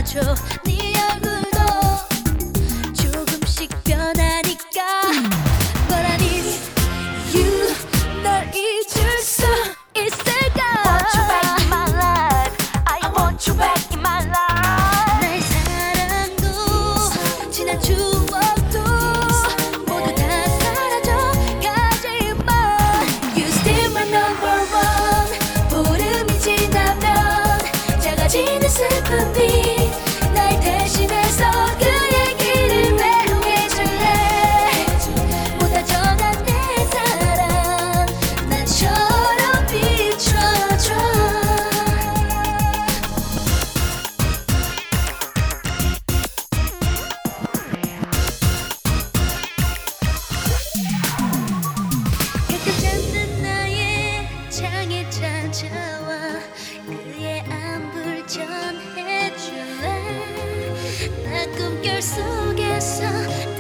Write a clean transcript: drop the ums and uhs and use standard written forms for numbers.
비춰줘. 네 얼굴도 조금씩 변하니까. But I need you. 널 잊을 수 있을까? Want you back in my life. I want you back in my life. 나의 사랑도 지난 추억도 모두 다 사라져가지만 You still my number one. 보름이 지나면 작아지는 슬픔이 날 대신해서 그 얘기를 외우해줄래. 보다 전한 내 사랑 나처럼 비춰줘. 가끔 잠든 나의 창에 찾아와 그의 안부를 전해줄래. 나 꿈결 속에서